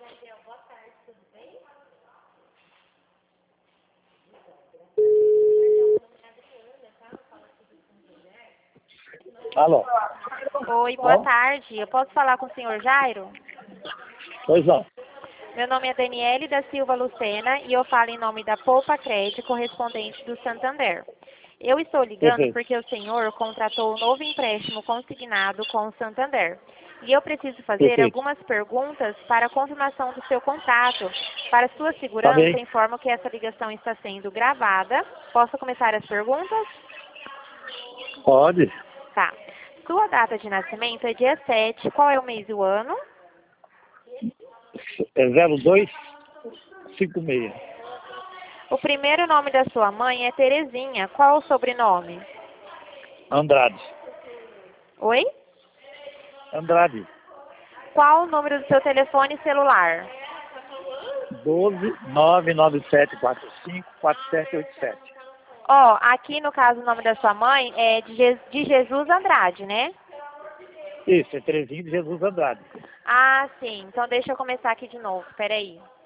Alô? Oi, boa tarde. Eu posso falar com o senhor Jairo? Pois não. Meu nome é Daniele da Silva Lucena e eu falo em nome da Poupa Crédito, correspondente do Santander. Eu estou ligando Perfeito. porque o senhor contratou um novo empréstimo consignado com o Santander. E eu preciso fazer Perfeito. algumas perguntas para a confirmação do seu contato. Para sua Tá segurança, bem. informo que essa ligação está sendo gravada. Posso começar as perguntas? Pode. Tá. Sua data de nascimento é dia 7. Qual é o mês e o ano? É 0256. O primeiro nome da sua mãe é Terezinha. Qual o sobrenome? Andrade. Oi? Andrade. Qual o número do seu telefone celular? 12997454787. Ó, aqui no caso o nome da sua mãe é de Jesus Andrade, né? Isso, é Terezinha de Jesus Andrade. Ah, sim. Então deixa eu começar aqui de novo. Peraí.